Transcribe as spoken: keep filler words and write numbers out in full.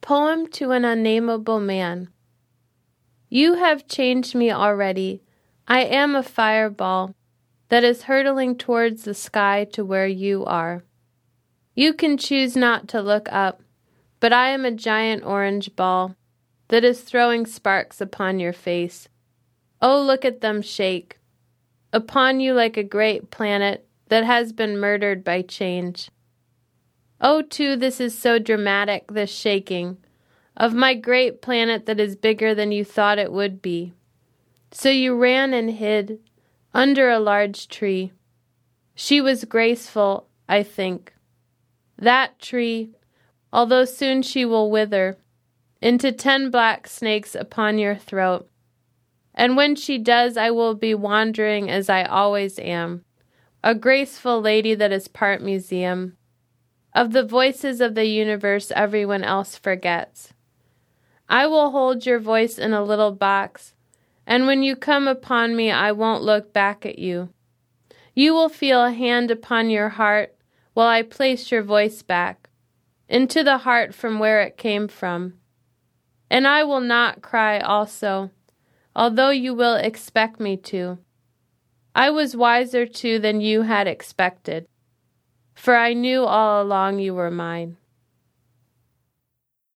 Poem to an Unnameable Man. You have changed me already. I am a fireball that is hurtling towards the sky to where you are. You can choose not to look up, but I am a giant orange ball that is throwing sparks upon your face. Oh, look at them shake upon you like a great planet that has been murdered by change. Oh, too, this is so dramatic, this shaking of my great planet that is bigger than you thought it would be. So you ran and hid under a large tree. She was graceful, I think. That tree, although soon she will wither into ten black snakes upon your throat. And when she does, I will be wandering as I always am, a graceful lady that is part museum. Of the voices of the universe everyone else forgets. I will hold your voice in a little box, and when you come upon me, I won't look back at you. You will feel a hand upon your heart while I place your voice back into the heart from where it came from. And I will not cry also, although you will expect me to. I was wiser too than you had expected, for I knew all along you were mine.